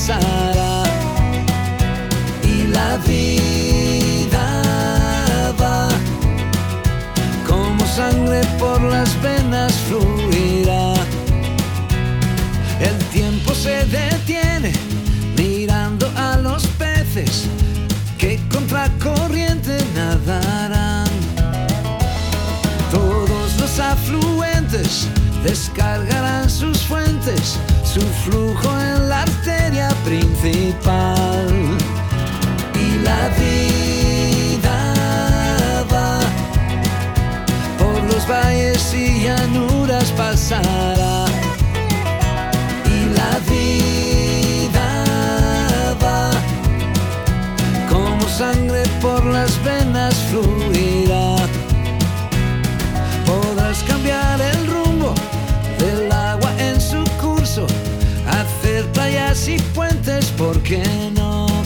pasará y la vida va como sangre por las venas fluirá. El tiempo se detiene mirando a los peces que contra corriente nadarán. Todos los afluentes descargarán sus fuentes, su flujo en la arteria principal. Y la vida va por los valles y llanuras pasará. Y la vida va como sangre por las venas fluirá. Podrás cambiar el rumbo del agua en su curso, hacer playas y puentes, ¿por qué no?